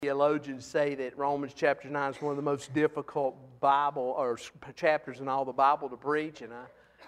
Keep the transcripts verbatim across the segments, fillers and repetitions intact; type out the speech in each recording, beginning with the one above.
Theologians say that Romans chapter nine is one of the most difficult Bible or chapters in all the Bible to preach, and I,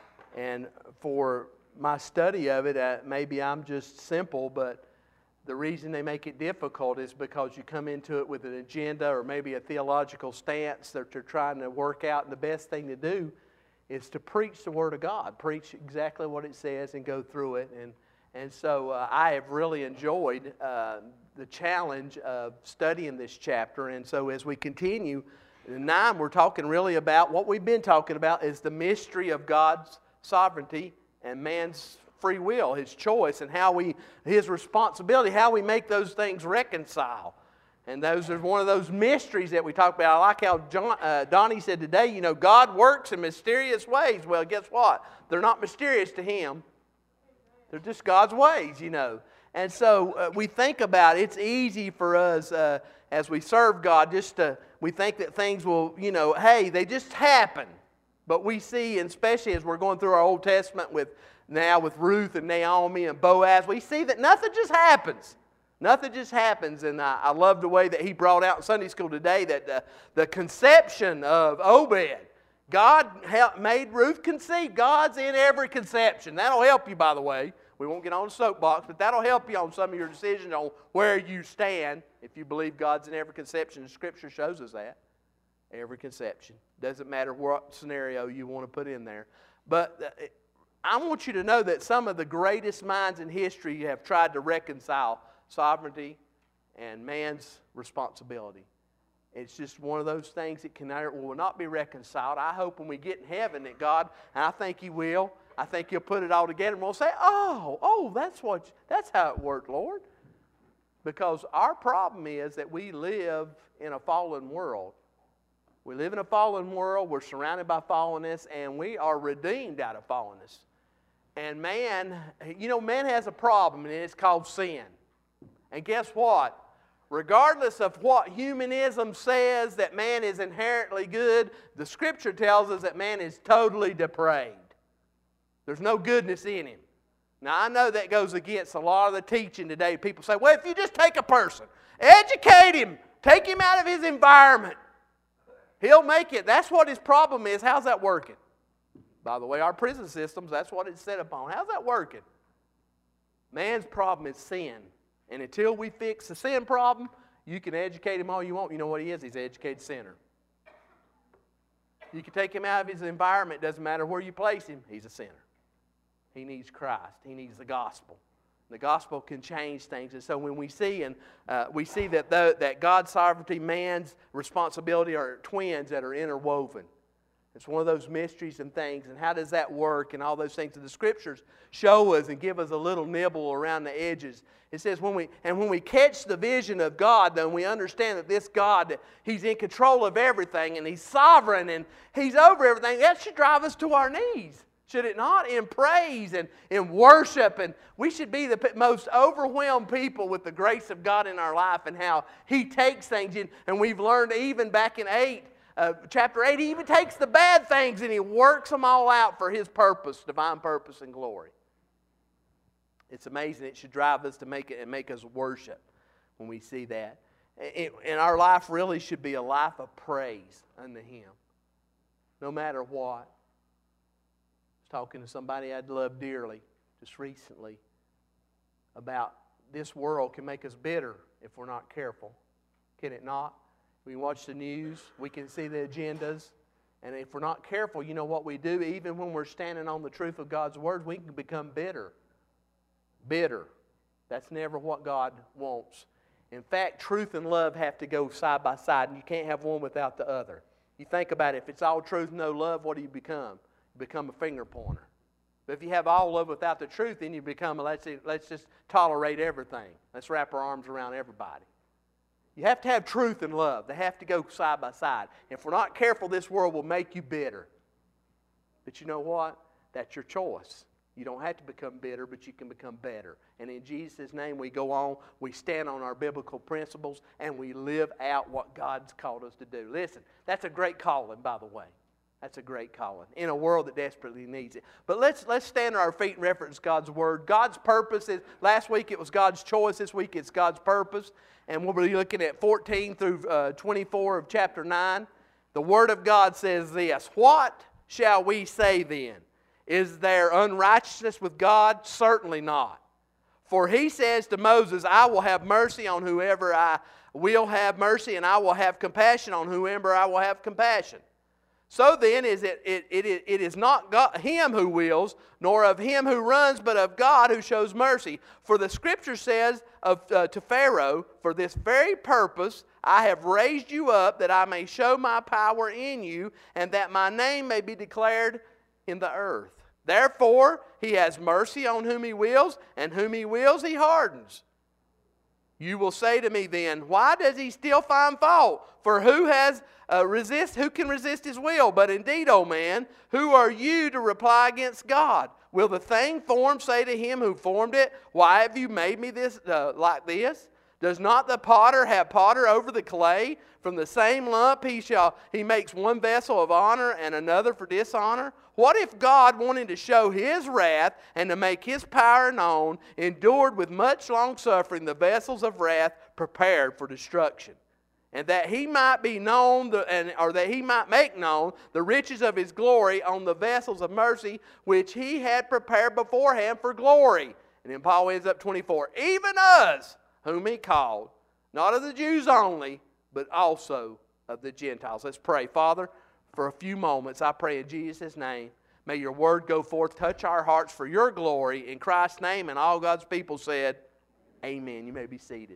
and for my study of it, uh, maybe I'm just simple, but the reason they make it difficult is because you come into it with an agenda or maybe a theological stance that they're trying to work out, and the best thing to do is to preach the Word of God, preach exactly what it says and go through it. And and so uh, I have really enjoyed uh, the challenge of studying this chapter. And so as we continue, in nine, we're talking really about what we've been talking about is the mystery of God's sovereignty and man's free will, his choice, and how we, his responsibility, how we make those things reconcile. And those are one of those mysteries that we talk about. I like how John, uh, Donnie said today, you know, God works in mysterious ways. Well, guess what? They're not mysterious to Him. They're just God's ways, you know. And so uh, we think about it. It's easy for us uh, as we serve God just to, we think that things will, you know, hey, they just happen. But we see, and especially as we're going through our Old Testament with now with Ruth and Naomi and Boaz, we see that nothing just happens. Nothing just happens. And I, I love the way that he brought out in Sunday school today that the, the conception of Obed, God helped, made Ruth conceive. God's in every conception. That'll help you, by the way. We won't get on a soapbox, but that'll help you on some of your decisions on where you stand if you believe God's in every conception. Scripture shows us that. Every conception. Doesn't matter what scenario you want to put in there. But I want you to know that some of the greatest minds in history have tried to reconcile sovereignty and man's responsibility. It's just one of those things that can, will not be reconciled. I hope when we get in heaven that God, and I think He will, I think He'll put it all together and we'll say, oh, oh, that's what, that's how it worked, Lord. Because our problem is that we live in a fallen world. We live in a fallen world, we're surrounded by fallenness, and we are redeemed out of fallenness. And man, you know, man has a problem, and it's called sin. And guess what? Regardless of what humanism says that man is inherently good, the Scripture tells us that man is totally depraved. There's no goodness in him. Now, I know that goes against a lot of the teaching today. People say, well, if you just take a person, educate him, take him out of his environment, he'll make it. That's what his problem is. How's that working? By the way, our prison systems, that's what it's set upon. How's that working? Man's problem is sin. And until we fix the sin problem, you can educate him all you want. You know what he is? He's an educated sinner. You can take him out of his environment. Doesn't matter where you place him. He's a sinner. He needs Christ. He needs the gospel. The gospel can change things. And so when we see and uh, we see that the, that God's sovereignty, man's responsibility are twins that are interwoven. It's one of those mysteries and things. And how does that work and all those things? And the Scriptures show us and give us a little nibble around the edges. It says when we and when we catch the vision of God, then we understand that this God, He's in control of everything and He's sovereign and He's over everything. That should drive us to our knees. Should it not? In praise and in worship. And we should be the most overwhelmed people with the grace of God in our life and how He takes things in. And we've learned even back in eight, uh, chapter eight, He even takes the bad things and He works them all out for His purpose, divine purpose and glory. It's amazing. It should drive us to make it and make us worship when we see that. It, and our life really should be a life of praise unto Him, no matter what. Talking to somebody I'd love dearly just recently about this world can make us bitter if we're not careful. Can it not? We can watch the news, we can see the agendas, and if we're not careful, you know what we do? Even when we're standing on the truth of God's Word, we can become bitter. Bitter. That's never what God wants. In fact, truth and love have to go side by side, and you can't have one without the other. You think about it, if it's all truth and no love, what do you become? Become a finger pointer. But if you have all love without the truth, then you become a, let's, let's just tolerate everything. Let's wrap our arms around everybody. You have to have truth and love. They have to go side by side. If we're not careful, this world will make you bitter. But you know what? That's your choice. You don't have to become bitter, but you can become better. And in Jesus' name, we go on, we stand on our biblical principles, and we live out what God's called us to do. Listen, that's a great calling, by the way. That's a great calling in a world that desperately needs it. But let's let's stand on our feet and reference God's Word. God's purpose is, last week it was God's choice. This week it's God's purpose. And we'll be looking at fourteen through uh, twenty-four of chapter nine. The Word of God says this: What shall we say then? Is there unrighteousness with God? Certainly not. For He says to Moses, I will have mercy on whoever I will have mercy, and I will have compassion on whoever I will have compassion. So then, is it, it, it, it is not God, him who wills, nor of him who runs, but of God who shows mercy. For the Scripture says of, uh, to Pharaoh, for this very purpose I have raised you up, that I may show my power in you, and that my name may be declared in the earth. Therefore, He has mercy on whom He wills, and whom He wills He hardens. You will say to me then, why does He still find fault? For who has uh, resist? Who can resist His will? But indeed, O man, who are you to reply against God? Will the thing formed say to Him who formed it, why have you made me this uh, like this? Does not the potter have potter over the clay? From the same lump he shall he makes one vessel of honor and another for dishonor. What if God, wanting to show His wrath and to make His power known, endured with much long suffering the vessels of wrath prepared for destruction, and that He might be known, the, and, or that He might make known the riches of His glory on the vessels of mercy which He had prepared beforehand for glory? And then Paul ends up twenty-four. Even us, whom He called, not of the Jews only, but also of the Gentiles. Let's pray. Father, for a few moments, I pray in Jesus' name, may Your Word go forth, touch our hearts for Your glory. In Christ's name, and all God's people said, amen. You may be seated.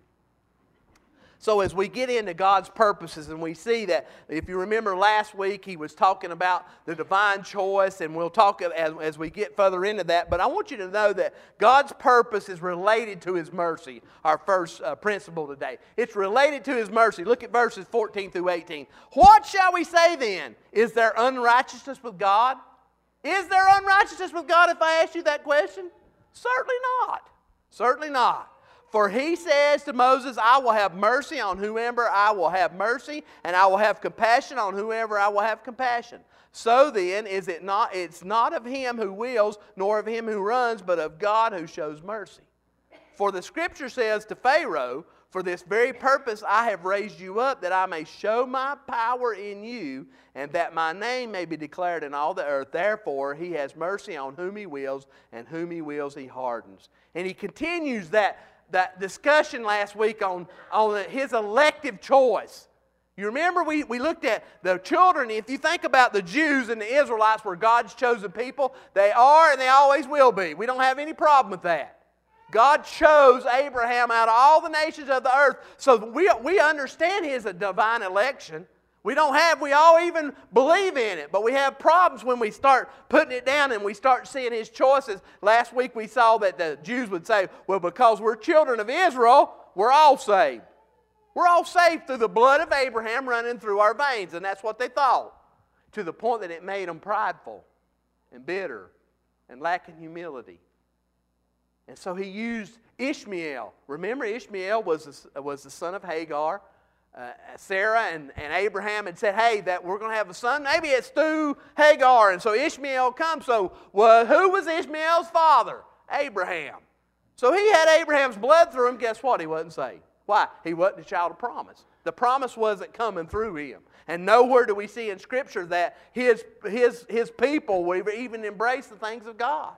So as we get into God's purposes, and we see that, if you remember last week, he was talking about the divine choice, and we'll talk as, as we get further into that. But I want you to know that God's purpose is related to His mercy, our first uh, principle today. It's related to His mercy. Look at verses fourteen through eighteen. What shall we say then? Is there unrighteousness with God? Is there unrighteousness with God if I ask you that question? Certainly not. Certainly not. For He says to Moses, I will have mercy on whomever I will have mercy, and I will have compassion on whoever I will have compassion. So then, is it not, it's not of him who wills, nor of him who runs, but of God who shows mercy. For the Scripture says to Pharaoh, for this very purpose I have raised you up, that I may show my power in you, and that my name may be declared in all the earth. Therefore He has mercy on whom He wills, and whom He wills He hardens. And he continues that that discussion last week on, on His elective choice. You remember we, we looked at the children. If you think about the Jews and the Israelites were God's chosen people, they are and they always will be. We don't have any problem with that. God chose Abraham out of all the nations of the earth. So we, we understand His divine election. We don't have, we all even believe in it, but we have problems when we start putting it down and we start seeing His choices. Last week we saw that the Jews would say, well, because we're children of Israel, we're all saved. We're all saved through the blood of Abraham running through our veins, and that's what they thought, to the point that it made them prideful and bitter and lacking humility. And so He used Ishmael. Remember, Ishmael was the, was the son of Hagar. Uh, Sarah and, and Abraham had said, hey, that we're going to have a son. Maybe it's through Hagar. And so Ishmael comes. So well, who was Ishmael's father? Abraham. So he had Abraham's blood through him. Guess what? He wasn't saved. Why? He wasn't a child of promise. The promise wasn't coming through him. And nowhere do we see in Scripture that his, his, his people would even embrace the things of God.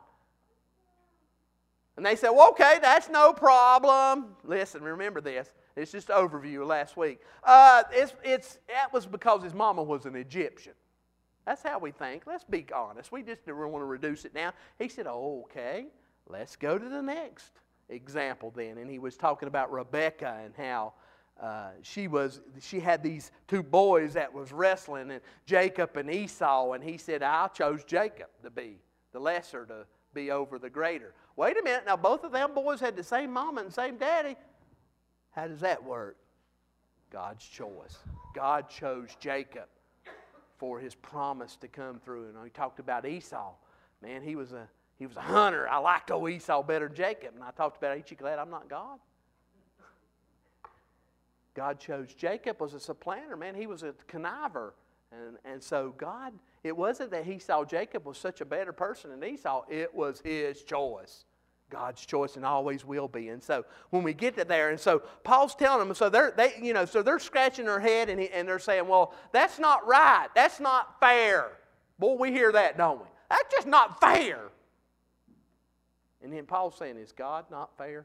And they said, well, okay, that's no problem. Listen, remember this. It's just an overview of last week. Uh, it's, it's, that was because his mama was an Egyptian. That's how we think. Let's be honest. We just never want to reduce it down. He said, oh, okay, let's go to the next example then. And he was talking about Rebekah and how uh, she was, she had these two boys that was wrestling, and Jacob and Esau. And he said, I chose Jacob to be the lesser, to be over the greater. Wait a minute. Now, both of them boys had the same mama and same daddy. How does that work? God's choice. God chose Jacob for His promise to come through. And we talked about Esau. Man, he was a he was a hunter. I liked old Esau better than Jacob. And I talked about, ain't you glad I'm not God? God chose Jacob was a supplanter. Man, he was a conniver. And, and so God, it wasn't that he saw Jacob was such a better person than Esau. It was his choice. God's choice, and always will be. And so when we get to there, and so Paul's telling them, so they're they you know so they're scratching their head and he, and they're saying, well, that's not right. That's not fair. Boy, we hear that, don't we? That's just not fair. And then Paul's saying, is God not fair?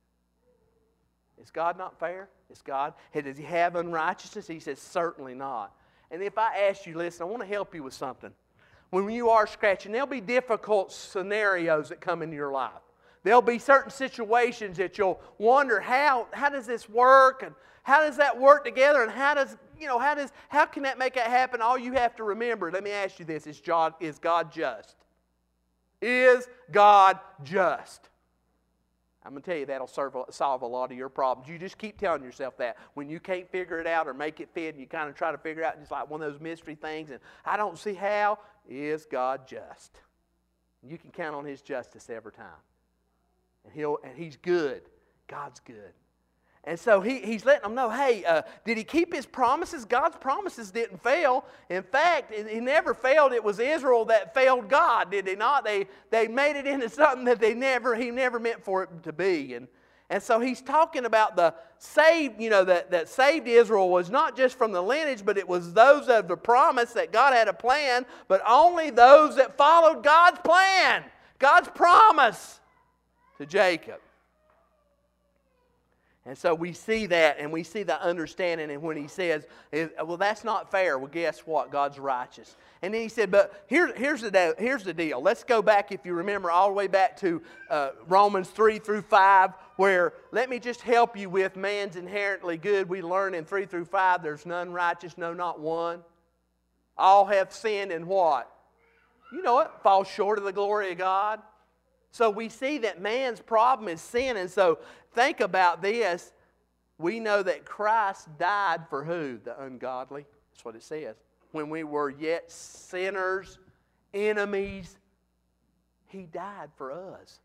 Is God not fair? Is God? Does he have unrighteousness? He says, certainly not. And if I ask you, listen, I want to help you with something. When you are scratching, there'll be difficult scenarios that come into your life. There'll be certain situations that you'll wonder, how, how does this work? And how does that work together? And how does, you know, how does, how can that make that happen? All you have to remember, let me ask you this, is God, is God just? Is God just? I'm going to tell you that'll serve, solve a lot of your problems. You just keep telling yourself that. When you can't figure it out or make it fit, and you kind of try to figure it out, just like one of those mystery things, and I don't see how, is God just? You can count on His justice every time. And, he'll, and He's good. God's good. And so he, He's letting them know, hey, uh, did He keep His promises? God's promises didn't fail. In fact, He never failed. It was Israel that failed God, did they not? They, they made it into something that they never, He never meant for it to be. And, and so He's talking about the saved, you know, that, that saved Israel was not just from the lineage, but it was those of the promise that God had a plan, but only those that followed God's plan, God's promise to Jacob. And so we see that, and we see the understanding, and when he says, well, that's not fair. Well, guess what? God's righteous. And then he said, but here, here's, the, here's the deal. Let's go back, if you remember, all the way back to uh, Romans three through five, where let me just help you with man's inherently good. We learn in three through five, there's none righteous, no, not one. All have sinned and what? You know it, fall short of the glory of God. So we see that man's problem is sin. And so think about this. We know that Christ died for who? The ungodly. That's what it says. When we were yet sinners, enemies, He died for us.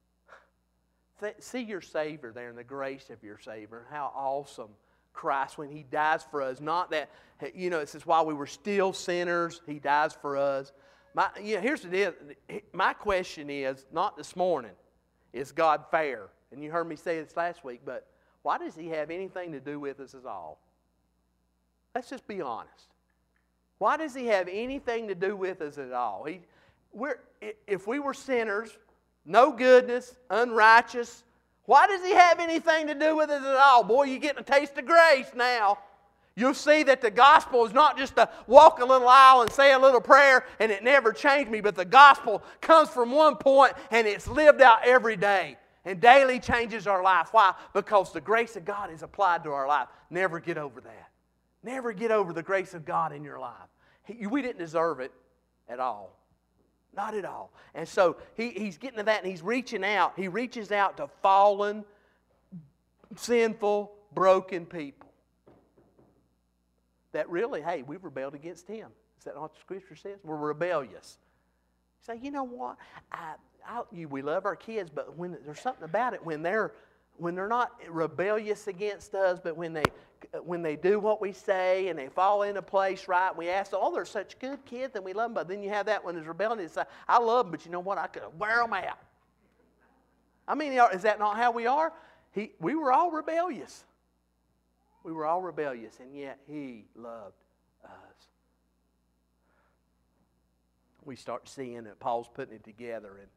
See your Savior there and the grace of your Savior. How awesome Christ when He dies for us. Not that, you know, it says while we were still sinners, He dies for us. My, you know, here's the deal. My question is, not this morning, is God fair? And you heard me say this last week, but why does He have anything to do with us at all? Let's just be honest. Why does He have anything to do with us at all? He, we're, if we were sinners, no goodness, unrighteous, why does He have anything to do with us at all? Boy, you're getting a taste of grace now. You'll see that the gospel is not just to walk a little aisle and say a little prayer and it never changed me, but the gospel comes from one point and it's lived out every day and daily changes our life. Why? Because the grace of God is applied to our life. Never get over that. Never get over the grace of God in your life. He, we didn't deserve it at all. Not at all. And so he, he's getting to that and he's reaching out. He reaches out to fallen, sinful, broken people. That really, hey, we've rebelled against Him. Is that not what the Scripture says? We're rebellious. You say, you know what? I, I, you, we love our kids, but when there's something about it when they're when they're not rebellious against us, but when they when they do what we say and they fall into place right, we ask them, oh, they're such good kids and we love them. But then you have that one that's rebellious. It's like, I love them, but you know what? I could wear them out. I mean, is that not how we are? He, we were all rebellious. We were all rebellious, and yet He loved us. We start seeing that Paul's putting it together, and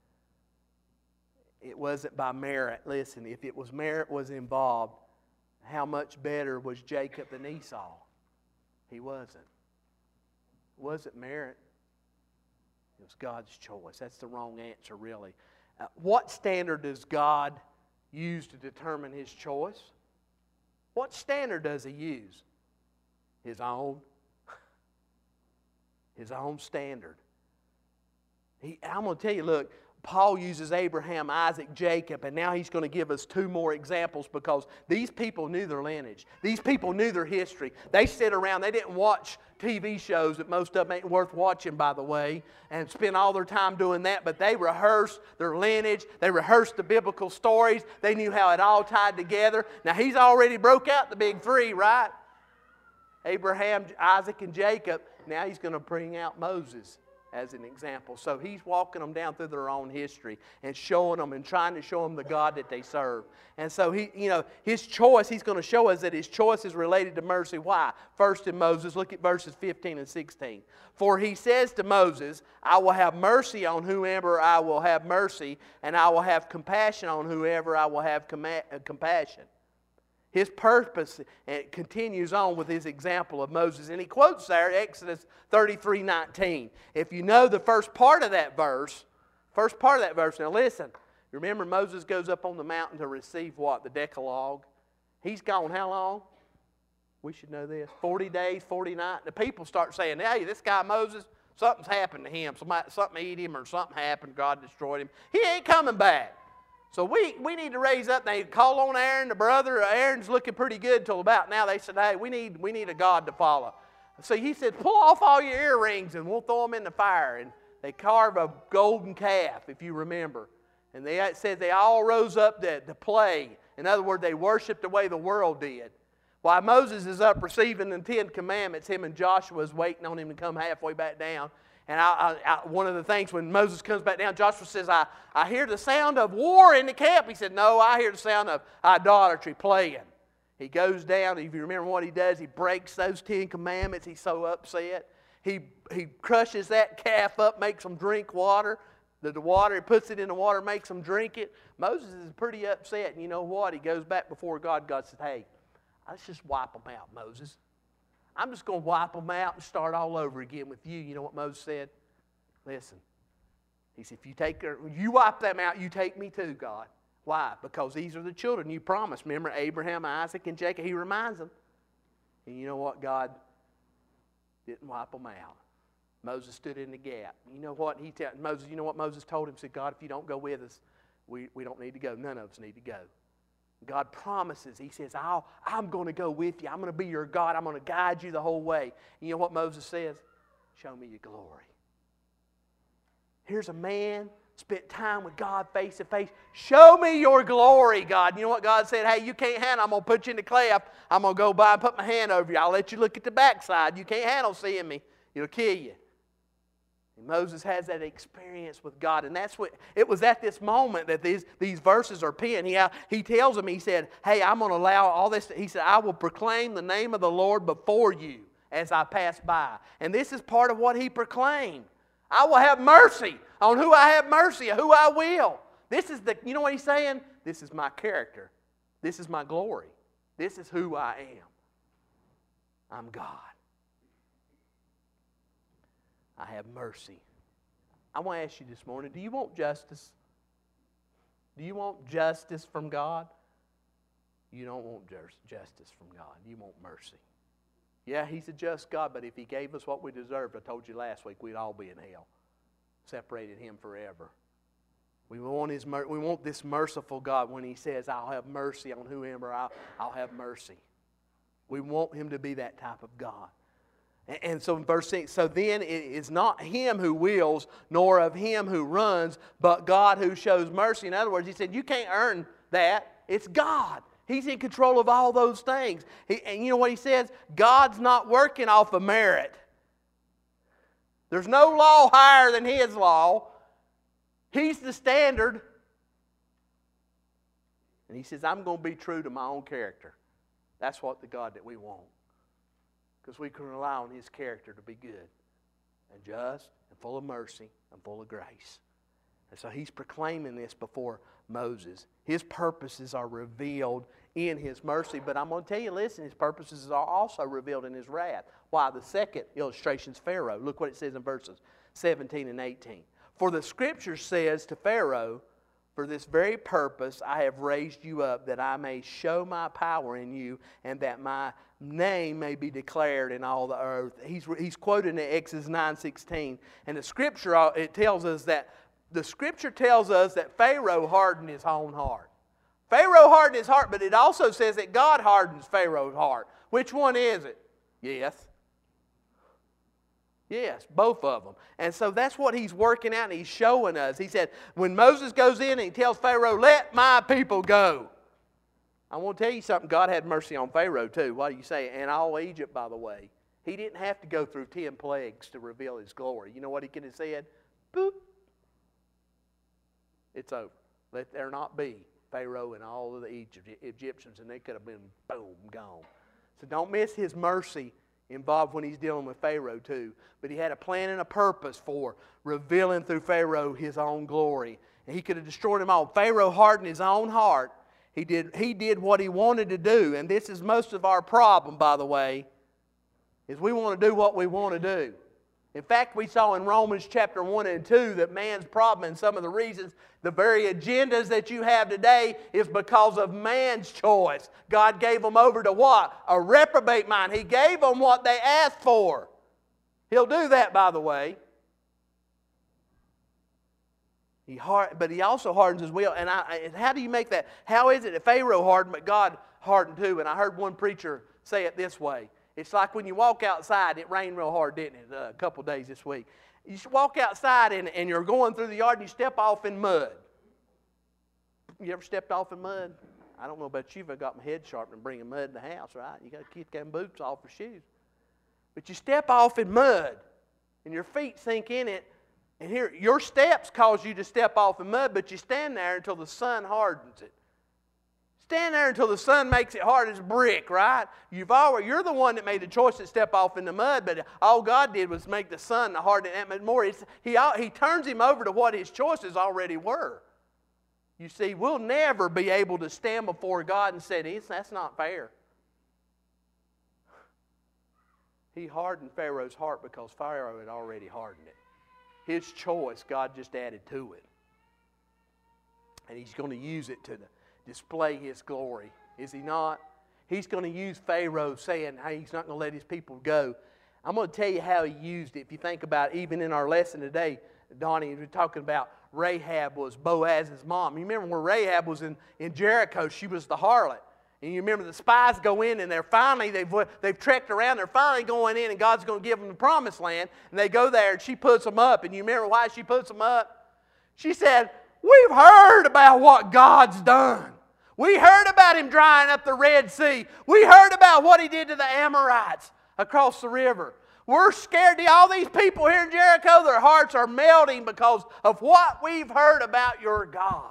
it wasn't by merit. Listen, if it was merit was involved, how much better was Jacob than Esau? He wasn't. It wasn't merit. It was God's choice. That's the wrong answer, really. Uh, what standard does God use to determine His choice? What standard does He use? His own. His own standard. He, I'm going to tell you, look, Paul uses Abraham, Isaac, Jacob, and now he's going to give us two more examples because these people knew their lineage. These people knew their history. They sit around. They didn't watch T V shows that most of them ain't worth watching, by the way, and spend all their time doing that, but they rehearsed their lineage. They rehearsed the biblical stories. They knew how it all tied together. Now, he's already broke out the big three, right? Abraham, Isaac, and Jacob. Now he's going to bring out Moses as an example. So he's walking them down through their own history and showing them and trying to show them the God that they serve. And so he, you know, his choice, he's going to show us that his choice is related to mercy. Why? First in Moses, look at verses fifteen and sixteen. For he says to Moses, I will have mercy on whomever I will have mercy, and I will have compassion on whoever I will have compassion. His purpose, and it continues on with his example of Moses. And he quotes there Exodus thirty-three nineteen. If you know the first part of that verse, first part of that verse, now listen. Remember Moses goes up on the mountain to receive what? The Decalogue. He's gone how long? We should know this. forty days, forty nights. The people start saying, hey, this guy Moses, something's happened to him. Somebody, something ate him or something happened. God destroyed him. He ain't coming back. So we, we need to raise up. They call on Aaron, the brother. Aaron's looking pretty good till about now. They said, hey, we need, we need a God to follow. So he said, pull off all your earrings and we'll throw them in the fire. And they carve a golden calf, if you remember. And they, it says they all rose up to, to play. In other words, they worshiped the way the world did. While Moses is up receiving the Ten Commandments, him and Joshua is waiting on him to come halfway back down. And I, I, I, one of the things when Moses comes back down, Joshua says, I, I hear the sound of war in the camp. He said, no, I hear the sound of idolatry playing. He goes down. If you remember what he does, he breaks those Ten Commandments. He's so upset. He, he crushes that calf up, makes them drink water. The, the water, he puts it in the water, makes them drink it. Moses is pretty upset. And you know what? He goes back before God. God said, hey, let's just wipe them out, Moses. I'm just going to wipe them out and start all over again with you. You know what Moses said? Listen. He said, if you take her, you wipe them out, you take me too, God. Why? Because these are the children you promised. Remember Abraham, Isaac, and Jacob? He reminds them. And you know what? God didn't wipe them out. Moses stood in the gap. You know what? He tell, Moses, you know what Moses told him? He said, God, if you don't go with us, we, we don't need to go. None of us need to go. God promises. He says, I'll, I'm going to go with you. I'm going to be your God. I'm going to guide you the whole way. And you know what Moses says? Show me your glory. Here's a man, spent time with God face to face. Show me your glory, God. And you know what God said? Hey, you can't handle. I'm going to put you in the cleft. I'm going to go by and put my hand over you. I'll let you look at the backside. You can't handle seeing me. It'll kill you. And Moses has that experience with God. And that's what it was at this moment that these, these verses are penned. He, he tells them, he said, hey, I'm going to allow all this. He said, I will proclaim the name of the Lord before you as I pass by. And this is part of what he proclaimed. I will have mercy on who I have mercy, who I will. This is the, you know what he's saying? This is my character. This is my glory. This is who I am. I'm God. I have mercy. I want to ask you this morning, do you want justice? Do you want justice from God? You don't want justice from God. You want mercy. Yeah, He's a just God, but if He gave us what we deserved, I told you last week, we'd all be in hell. Separated Him forever. We want, his, we want this merciful God when He says, I'll have mercy on whoever I'll, I'll have mercy. We want Him to be that type of God. And so in verse six, so then it is not him who wills, nor of him who runs, but God who shows mercy. In other words, he said, you can't earn that. It's God. He's in control of all those things. He, and you know what he says? God's not working off of merit. There's no law higher than His law. He's the standard. And He says, I'm going to be true to my own character. That's what the God that we want. Because we can rely on His character to be good and just and full of mercy and full of grace. And so He's proclaiming this before Moses. His purposes are revealed in His mercy. But I'm going to tell you, listen, His purposes are also revealed in His wrath. Why? The second illustration is Pharaoh. Look what it says in verses seventeen and eighteen. For the Scripture says to Pharaoh, for this very purpose I have raised you up, that I may show my power in you, and that my name may be declared in all the earth. He's, he's quoted in Exodus nine sixteen. And the Scripture, it tells us that, the Scripture tells us that Pharaoh hardened his own heart. Pharaoh hardened his heart, but it also says that God hardens Pharaoh's heart. Which one is it? Yes. Yes, both of them. And so that's what He's working out and He's showing us. He said, when Moses goes in and he tells Pharaoh, let my people go. I want to tell you something. God had mercy on Pharaoh too. What do you say? And all Egypt, by the way. He didn't have to go through ten plagues to reveal His glory. You know what He could have said? Boop. It's over. Let there not be Pharaoh and all of the Egypt, Egyptians, and they could have been, boom, gone. So don't miss His mercy involved when He's dealing with Pharaoh too. But He had a plan and a purpose for revealing through Pharaoh His own glory. And He could have destroyed them all. Pharaoh hardened his own heart. He did, he did what he wanted to do. And this is most of our problem, by the way, is we want to do what we want to do. In fact, we saw in Romans chapter one and two that man's problem and some of the reasons, the very agendas that you have today is because of man's choice. God gave them over to what? A reprobate mind. He gave them what they asked for. He'll do that, by the way. He hard, but He also hardens His will. And, I, and how do you make that? How is it that Pharaoh hardened, but God hardened too? And I heard one preacher say it this way. It's like when you walk outside. It rained real hard, didn't it, uh, a couple of days this week. You walk outside and, and you're going through the yard and you step off in mud. You ever stepped off in mud? I don't know about you if I got my head sharpened and bringing mud in the house, right? You got to keep them boots off your shoes. But you step off in mud and your feet sink in it. And here, your steps cause you to step off in mud, but you stand there until the sun hardens it. Stand there until the sun makes it hard as brick, right? You've already, you're the one that made the choice to step off in the mud, but all God did was make the sun harden it more. It's, he, he turns him over to what His choices already were. You see, we'll never be able to stand before God and say, that's not fair. He hardened Pharaoh's heart because Pharaoh had already hardened it. His choice, God just added to it. And He's going to use it to display His glory. Is He not? He's going to use Pharaoh saying, hey, He's not going to let His people go. I'm going to tell you how He used it. If you think about it, even in our lesson today, Donnie, we're talking about Rahab was Boaz's mom. You remember when Rahab was in, in Jericho, she was the harlot. And you remember the spies go in and they're finally, they've, they've trekked around, they're finally going in and God's going to give them the promised land. And they go there and she puts them up. And you remember why she puts them up? She said, we've heard about what God's done. We heard about Him drying up the Red Sea. We heard about what He did to the Amorites across the river. We're scared. All these people here in Jericho, their hearts are melting because of what we've heard about your God.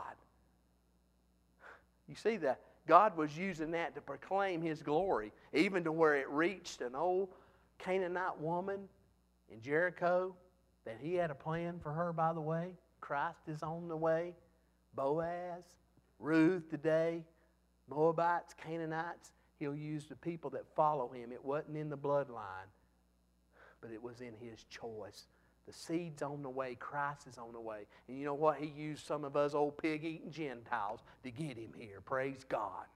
You see that? God was using that to proclaim His glory, even to where it reached an old Canaanite woman in Jericho that He had a plan for her, by the way. Christ is on the way. Boaz, Ruth today, Moabites, Canaanites. He'll use the people that follow Him. It wasn't in the bloodline, but it was in His choice. The seed's on the way. Christ is on the way. And you know what? He used some of us old pig-eating Gentiles to get Him here. Praise God.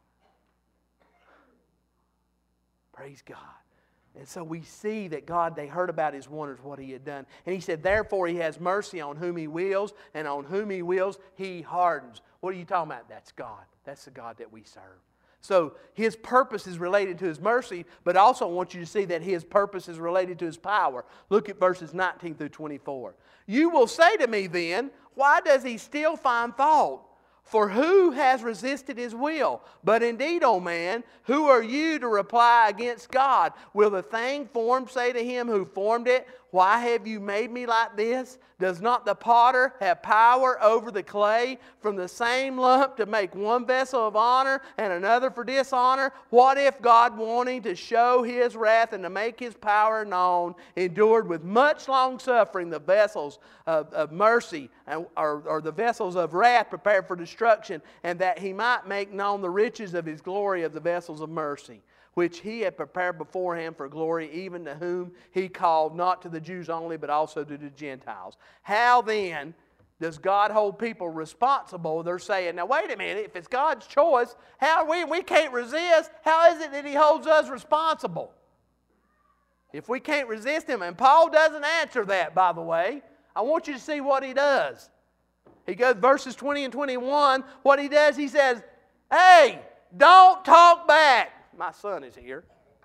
Praise God. And so we see that God, they heard about His wonders, what He had done. And He said, therefore He has mercy on whom He wills, and on whom He wills, He hardens. What are you talking about? That's God. That's the God that we serve. So His purpose is related to His mercy, but also I want you to see that His purpose is related to His power. Look at verses nineteen through twenty-four. You will say to me then, why does He still find fault? For who has resisted His will? But indeed, O man, who are you to reply against God? Will the thing formed say to Him who formed it, why have you made me like this? Does not the potter have power over the clay from the same lump to make one vessel of honor and another for dishonor? What if God, wanting to show His wrath and to make His power known, endured with much long suffering the vessels of, of mercy and, or, or the vessels of wrath prepared for destruction, and that He might make known the riches of His glory of the vessels of mercy, which He had prepared beforehand for glory, even to whom He called, not to the Jews only, but also to the Gentiles. How then does God hold people responsible? They're saying, now wait a minute, if it's God's choice, how we, we can't resist, how is it that He holds us responsible? If we can't resist Him, and Paul doesn't answer that, by the way. I want you to see what he does. He goes, verses twenty and twenty-one, what he does, he says, hey, don't talk back. My son is here.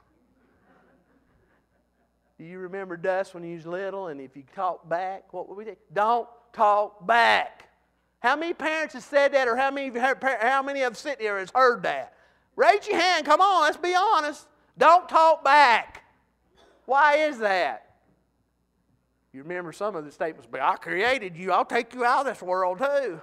Do you remember Dust when he was little? And if you talk back, what would we do? Don't talk back. How many parents have said that, or how many how many of them sitting here has heard that? Raise your hand. Come on, let's be honest. Don't talk back. Why is that? You remember some of the statements, but I created you. I'll take you out of this world too.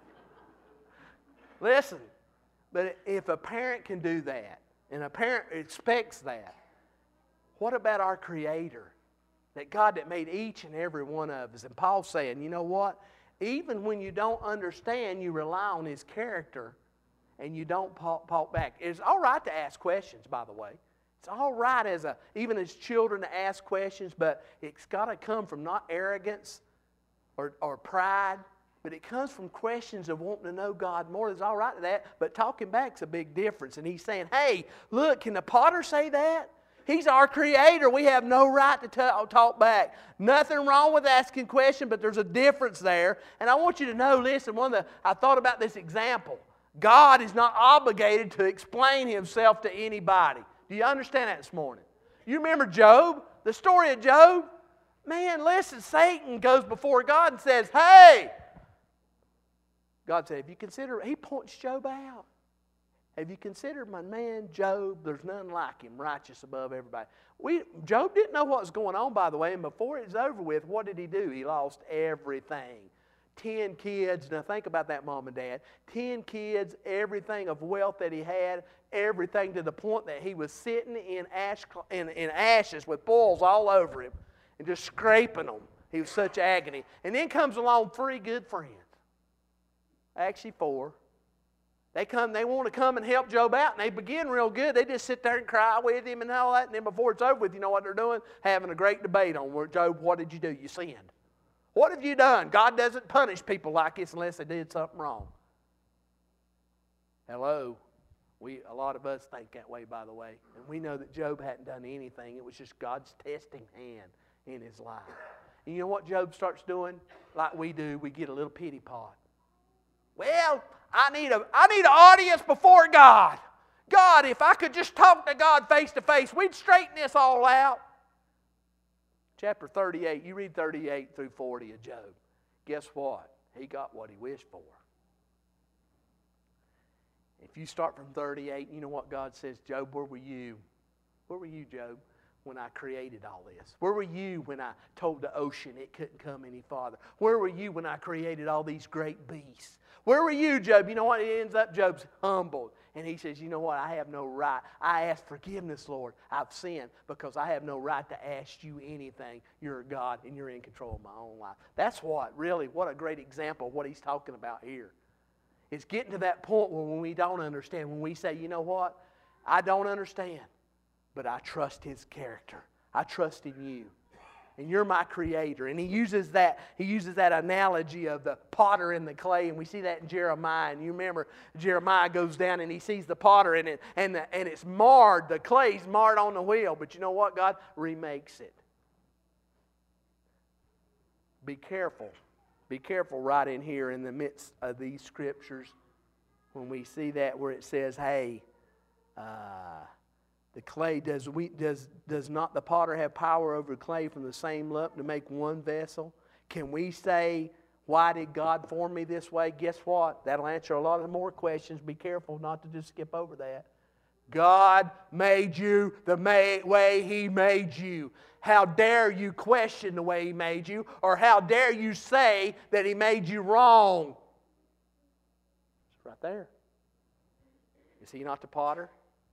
Listen, but if a parent can do that, and a parent expects that, what about our Creator? That God that made each and every one of us. And Paul's saying, you know what? Even when you don't understand, you rely on His character and you don't talk back. It's all right to ask questions, by the way. It's all right as a, even as children to ask questions, but it's got to come from not arrogance or, or pride, but it comes from questions of wanting to know God more. It's all right to that, but talking back's a big difference. And he's saying, hey, look, can the potter say that? He's our Creator. We have no right to talk back. Nothing wrong with asking questions, but there's a difference there. And I want you to know, listen, one of the, I thought about this example. God is not obligated to explain Himself to anybody. Do you understand that this morning? You remember Job? The story of Job? Man, listen, Satan goes before God and says, hey! God said, have you considered, He points Job out. Have you considered my man Job? There's none like him, righteous above everybody. We, Job didn't know what was going on, by the way, and before it was over with, what did he do? He lost everything. Ten kids, now think about that, Mom and Dad. Ten kids, everything of wealth that he had, everything to the point that he was sitting in, ash, in, in ashes with boils all over him and just scraping them. He was such agony. And then comes along three good friends. Actually, four. They come, they want to come and help Job out, and they begin real good. They just sit there and cry with him and all that, and then before it's over with, you know what they're doing? Having a great debate on, where, Job, what did you do? You sinned. What have you done? God doesn't punish people like this unless they did something wrong. Hello? We, a lot of us think that way, by the way. And we know that Job hadn't done anything. It was just God's testing hand in his life. And you know what Job starts doing? Like we do, we get a little pity pot. Well, I need a I need an audience before God. God, if I could just talk to God face to face, we'd straighten this all out. Chapter thirty-eight, you read thirty-eight through forty of Job. Guess what? He got what he wished for. If you start from thirty-eight, you know what God says, Job, where were you? Where were you, Job, when I created all this? Where were you when I told the ocean it couldn't come any farther? Where were you when I created all these great beasts? Where were you, Job? You know what? It ends up Job's humbled. And he says, you know what? I have no right. I ask forgiveness, Lord. I've sinned because I have no right to ask you anything. You're a God and you're in control of my own life. That's what, really, what a great example of what he's talking about here. It's getting to that point where when we don't understand, when we say, you know what? I don't understand, but I trust His character. I trust in you. And you're my Creator. And he uses that, he uses that analogy of the potter and the clay, and we see that in Jeremiah. And you remember Jeremiah goes down and he sees the potter and it and the, and it's marred, the clay's marred on the wheel. But you know what? God remakes it. Be careful. Be careful right in here in the midst of these scriptures when we see that where it says, hey, uh, the clay, does we does does not the potter have power over clay from the same lump to make one vessel? Can we say, why did God form me this way? Guess what? That'll answer a lot of more questions. Be careful not to just skip over that. God made you the way He made you. How dare you question the way He made you, or how dare you say that He made you wrong? It's right there. Is He not the potter?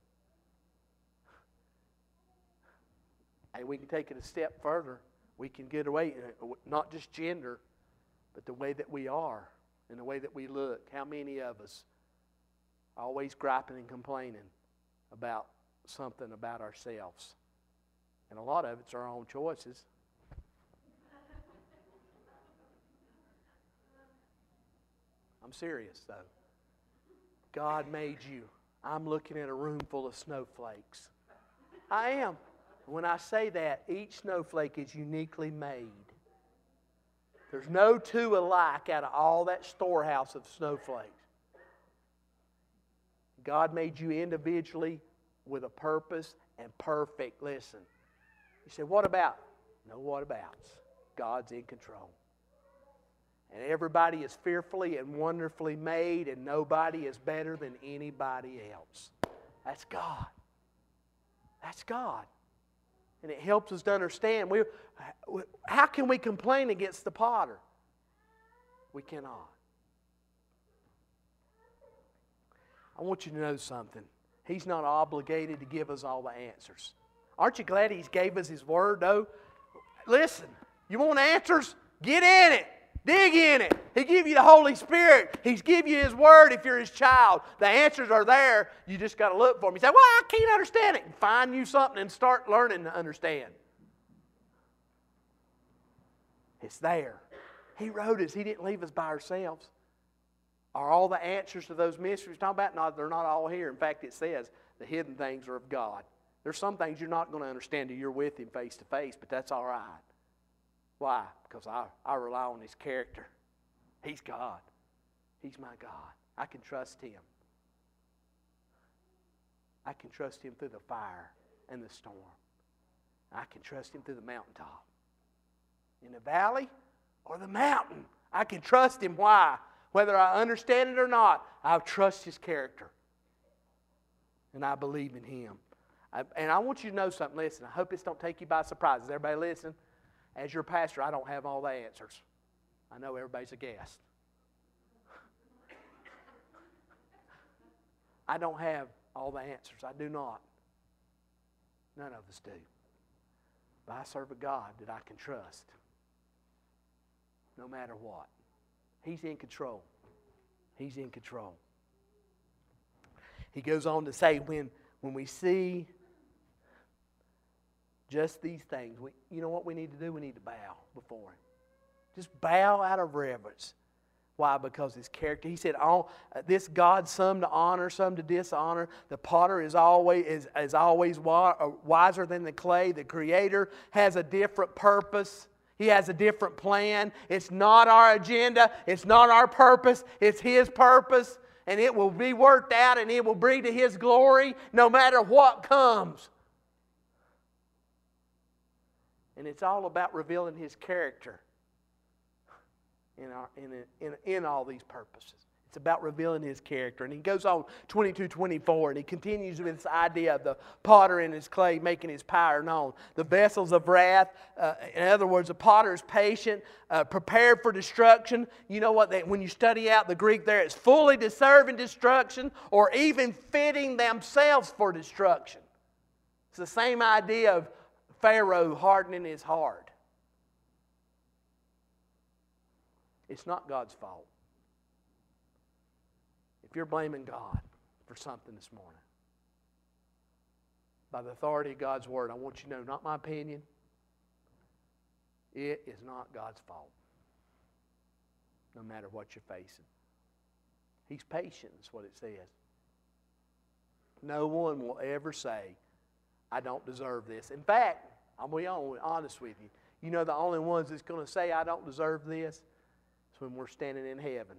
Hey, we can take it a step further. We can get away, not just gender, but the way that we are and the way that we look. How many of us are always griping and complaining about something about ourselves? And a lot of it's our own choices. I'm serious, though. God made you. I'm looking at a room full of snowflakes. I am. When I say that, each snowflake is uniquely made. There's no two alike out of all that storehouse of snowflakes. God made you individually with a purpose and perfect. Listen. You say, what about? No what abouts. God's in control. And everybody is fearfully and wonderfully made, and nobody is better than anybody else. That's God. That's God. And it helps us to understand. We, how can we complain against the potter? We cannot. I want you to know something. He's not obligated to give us all the answers. Aren't you glad He's gave us His Word, though? Listen, you want answers? Get in it. Dig in it. He give you the Holy Spirit. He's give you His Word if you're His child. The answers are there. You just got to look for them. You say, well, I can't understand it. Find you something and start learning to understand. It's there. He wrote us. He didn't leave us by ourselves. Are all the answers to those mysteries talking about? No, they're not all here. In fact, it says the hidden things are of God. There's some things you're not going to understand until you're with Him face to face, but that's all right. Why? Because I, I rely on His character. He's God. He's my God. I can trust Him. I can trust Him through the fire and the storm. I can trust Him through the mountaintop. In the valley or the mountain, I can trust Him. Why? Whether I understand it or not, I trust His character. And I believe in Him. I, and I want you to know something. Listen, I hope this don't take you by surprise. Is everybody listening? As your pastor, I don't have all the answers. I know everybody's a guest. I don't have all the answers. I do not. None of us do. But I serve a God that I can trust. No matter what. He's in control. He's in control. He goes on to say, when, when we see just these things, we, you know what we need to do? We need to bow before Him. Just bow out of reverence. Why? Because His character. He said, all, uh, this God, some to honor, some to dishonor. The potter is always, is, is always wa- uh, wiser than the clay. The Creator has a different purpose. He has a different plan. It's not our agenda. It's not our purpose. It's His purpose. And it will be worked out and it will bring to His glory no matter what comes. And it's all about revealing His character in, our, in, in, in all these purposes. It's about revealing His character. And he goes on, twenty-two twenty-four, and he continues with this idea of the potter and his clay making his power known. The vessels of wrath, uh, in other words, the potter is patient, uh, prepared for destruction. You know what? They, when you study out the Greek there, it's fully deserving destruction or even fitting themselves for destruction. It's the same idea of Pharaoh hardening his heart. It's not God's fault. If you're blaming God for something this morning, by the authority of God's Word, I want you to know, not my opinion, it is not God's fault. No matter what you're facing. He's patient, is what it says. No one will ever say, I don't deserve this. In fact, I'll be honest with you. You know the only ones that's going to say, I don't deserve this, is when we're standing in heaven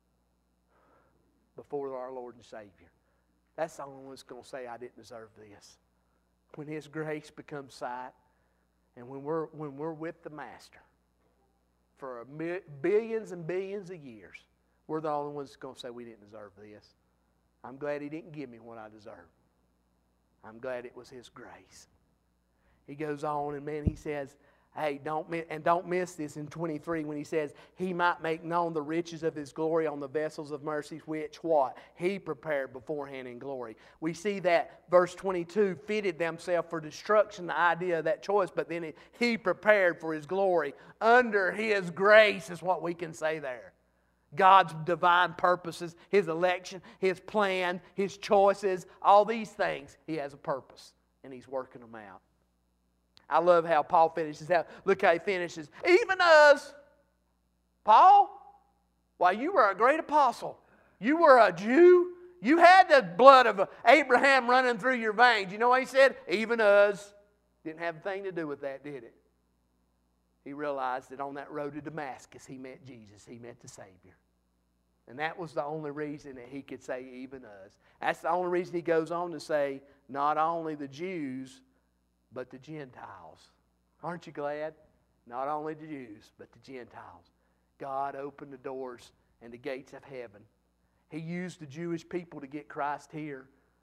before our Lord and Savior. That's the only one that's going to say, I didn't deserve this. When His grace becomes sight, and when we're, when we're with the Master for a mi- billions and billions of years, we're the only ones that's going to say, we didn't deserve this. I'm glad He didn't give me what I deserved. I'm glad it was His grace. He goes on and man, he says, hey, don't miss, and don't miss this in twenty-three when he says, He might make known the riches of His glory on the vessels of mercy, which what? He prepared beforehand in glory. We see that verse twenty-two fitted themselves for destruction, the idea of that choice, but then it, He prepared for His glory. Under His grace is what we can say there. God's divine purposes, His election, His plan, His choices, all these things, He has a purpose, and He's working them out. I love how Paul finishes out. Look how he finishes. Even us, Paul, why, you were a great apostle. You were a Jew. You had the blood of Abraham running through your veins. You know what he said? Even us. Didn't have a thing to do with that, did it? He realized that on that road to Damascus, he met Jesus. He met the Savior. And that was the only reason that he could say, even us. That's the only reason he goes on to say, not only the Jews, but the Gentiles. Aren't you glad? Not only the Jews, but the Gentiles. God opened the doors and the gates of heaven. He used the Jewish people to get Christ here.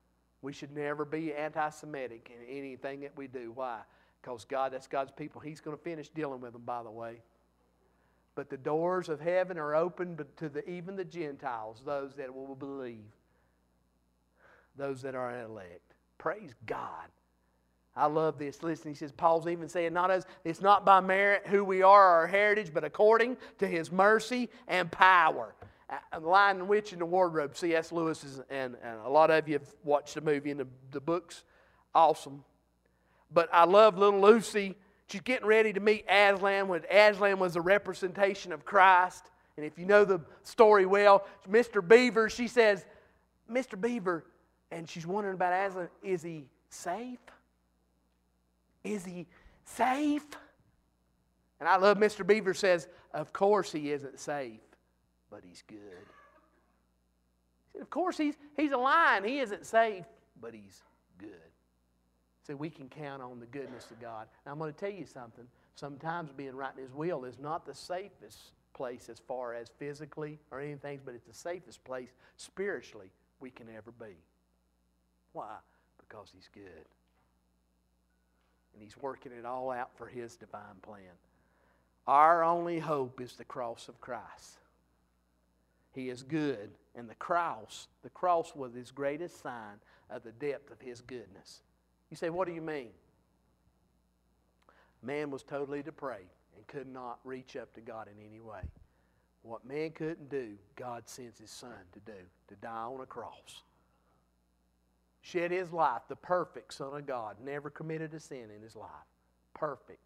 We should never be anti-Semitic in anything that we do. Why? Because God, that's God's people. He's going to finish dealing with them, by the way. But the doors of heaven are open to the, even the Gentiles, those that will believe, those that are elect. Praise God. I love this. Listen, he says, Paul's even saying, not as it's not by merit who we are, our heritage, but according to His mercy and power. The Lion and Witch in the Wardrobe, C S Lewis, is, and, and a lot of you have watched the movie and the, the book's awesome. But I love little Lucy. She's getting ready to meet Aslan when Aslan was a representation of Christ. And if you know the story well, Mister Beaver, she says, Mister Beaver, and she's wondering about Aslan, is he safe? Is he safe? And I love Mister Beaver says, of course he isn't safe, but he's good. He said, of course he's, he's a lion. He isn't safe, but he's good. So we can count on the goodness of God. Now I'm going to tell you something. Sometimes being right in His will is not the safest place as far as physically or anything, but it's the safest place spiritually we can ever be. Why? Because He's good. And He's working it all out for His divine plan. Our only hope is the cross of Christ. He is good. And the cross, the cross was His greatest sign of the depth of His goodness. You say, what do you mean? Man was totally depraved and could not reach up to God in any way. What man couldn't do, God sends His Son to do, to die on a cross. Shed His life, the perfect Son of God, never committed a sin in His life. Perfect.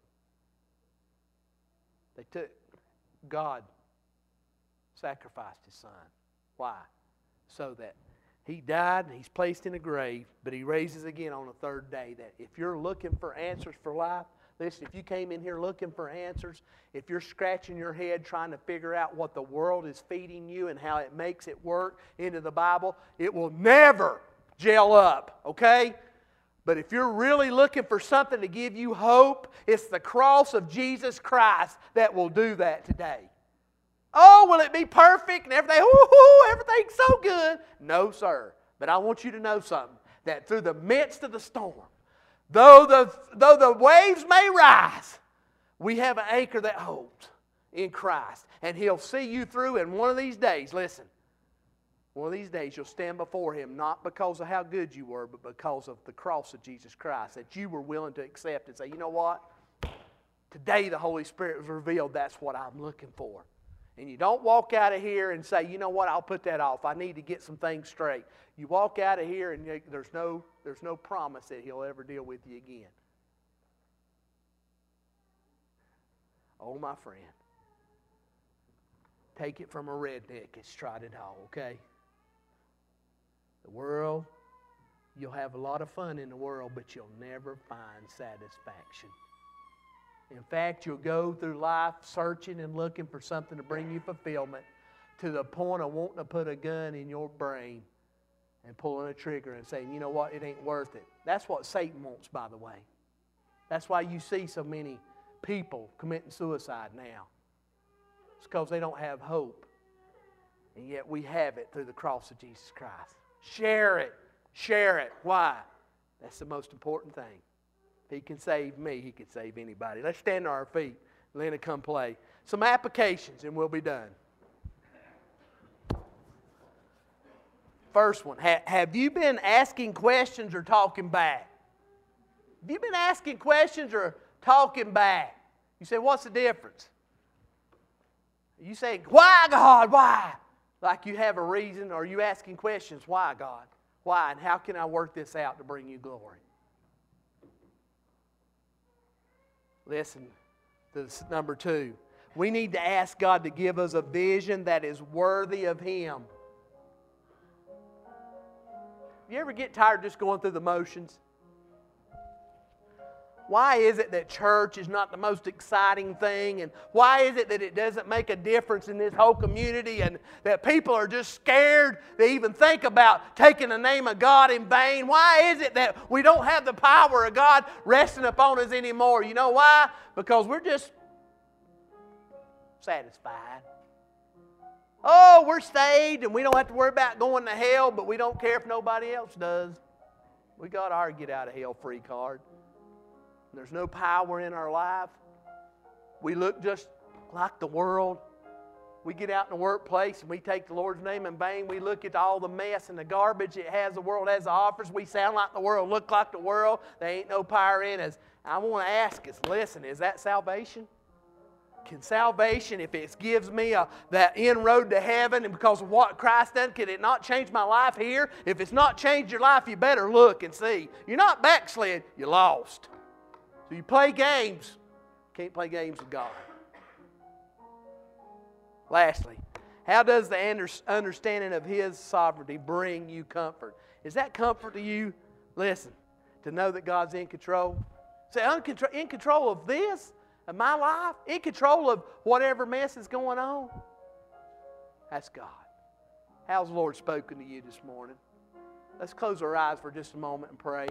They took, God sacrificed His Son. Why? So that He died and He's placed in a grave, but He raises again on the third day. That if you're looking for answers for life, listen, if you came in here looking for answers, if you're scratching your head trying to figure out what the world is feeding you and how it makes it work into the Bible, it will never gel up, okay? But if you're really looking for something to give you hope, it's the cross of Jesus Christ that will do that today. Oh, will it be perfect and everything? Ooh, everything's so good. No, sir. But I want you to know something. That through the midst of the storm, though the, though the waves may rise, we have an anchor that holds in Christ. And He'll see you through. And one of these days, listen, one of these days you'll stand before Him not because of how good you were, but because of the cross of Jesus Christ that you were willing to accept and say, you know what? Today the Holy Spirit was revealed. That's what I'm looking for. And you don't walk out of here and say, you know what, I'll put that off. I need to get some things straight. You walk out of here and there's no, there's no promise that He'll ever deal with you again. Oh, my friend. Take it from a redneck that's tried it all, okay? The world, you'll have a lot of fun in the world, but you'll never find satisfaction. In fact, you'll go through life searching and looking for something to bring you fulfillment to the point of wanting to put a gun in your brain and pulling a trigger and saying, you know what, it ain't worth it. That's what Satan wants, by the way. That's why you see so many people committing suicide now. It's because they don't have hope. And yet we have it through the cross of Jesus Christ. Share it. Share it. Why? That's the most important thing. If He can save me, He can save anybody. Let's stand to our feet. Lena, come play. Some applications and we'll be done. First one. Ha- have you been asking questions or talking back? Have you been asking questions or talking back? You say, what's the difference? You say, why, God? Why? Like you have a reason, or are you asking questions? Why, God? Why? And how can I work this out to bring you glory? Listen, this number two. We need to ask God to give us a vision that is worthy of Him. You ever get tired just going through the motions? Why is it that church is not the most exciting thing? And why is it that it doesn't make a difference in this whole community and that people are just scared to even think about taking the name of God in vain? Why is it that we don't have the power of God resting upon us anymore? You know why? Because we're just satisfied. Oh, we're saved and we don't have to worry about going to hell, but we don't care if nobody else does. We got our get out of hell free card. There's no power in our life. We look just like the world. We get out in the workplace and we take the Lord's name in vain. We look at all the mess and the garbage it has, the world has to offer. We sound like the world, look like the world. There ain't no power in us. I want to ask us, listen, is that salvation? Can salvation, if it gives me a, that inroad to heaven, and because of what Christ done, can it not change my life here? If it's not changed your life, you better look and see. You're not backslid, you're lost. So you play games. Can't play games with God. Lastly, how does the understanding of His sovereignty bring you comfort? Is that comfort to you? Listen, to know that God's in control. Say, in control of this, of my life, in control of whatever mess is going on. That's God. How's the Lord spoken to you this morning? Let's close our eyes for just a moment and pray.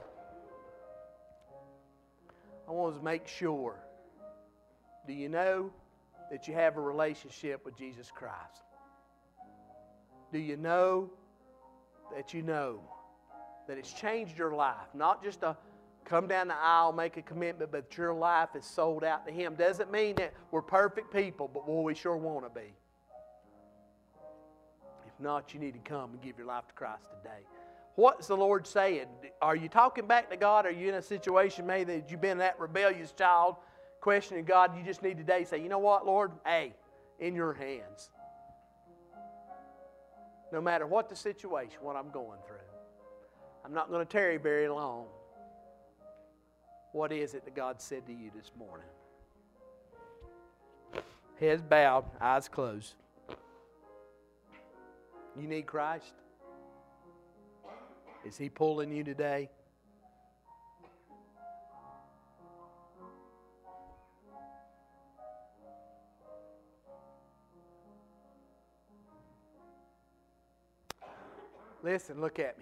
I want to make sure. Do you know that you have a relationship with Jesus Christ? Do you know that you know that it's changed your life? Not just a come down the aisle, make a commitment, but your life is sold out to Him. Doesn't mean that we're perfect people, but boy, we sure want to be. If not, you need to come and give your life to Christ today. What's the Lord saying? Are you talking back to God? Are you in a situation maybe that you've been that rebellious child, questioning God? You just need today to say, you know what, Lord? Hey, in your hands. No matter what the situation, what I'm going through. I'm not going to tarry very long. What is it that God said to you this morning? Heads bowed, eyes closed. You need Christ? Is He pulling you today? Listen, look at me.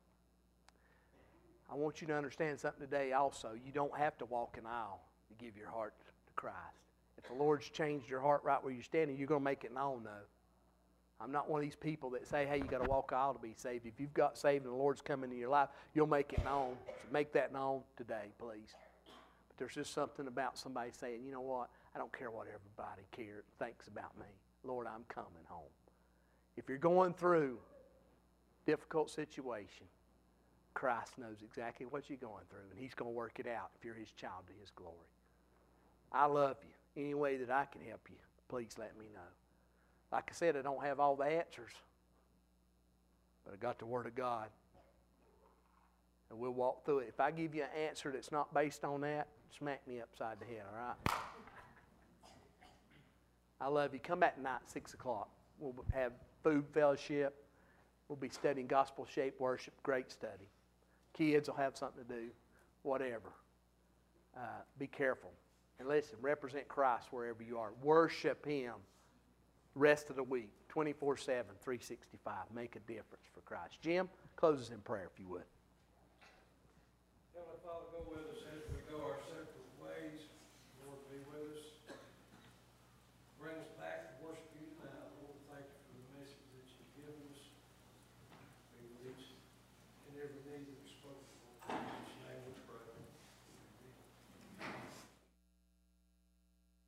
I want you to understand something today also. You don't have to walk an aisle to give your heart to Christ. If the Lord's changed your heart right where you're standing, you're going to make it known, though. I'm not one of these people that say, hey, you got to walk an aisle to be saved. If you've got saved and the Lord's come into your life, you'll make it known. So make that known today, please. But there's just something about somebody saying, you know what? I don't care what everybody cares, thinks about me. Lord, I'm coming home. If you're going through a difficult situation, Christ knows exactly what you're going through, and He's going to work it out if you're His child to His glory. I love you. Any way that I can help you, please let me know. Like I said, I don't have all the answers, but I got the Word of God, and we'll walk through it. If I give you an answer that's not based on that, smack me upside the head, all right? I love you. Come back tonight at six o'clock. We'll have food fellowship. We'll be studying gospel-shaped worship. Great study. Kids will have something to do. Whatever. Uh, be careful. And listen, represent Christ wherever you are. Worship Him rest of the week, twenty-four seven, three sixty-five. Make a difference for Christ. Jim, close us in prayer if you would. Heavenly Father, go with us.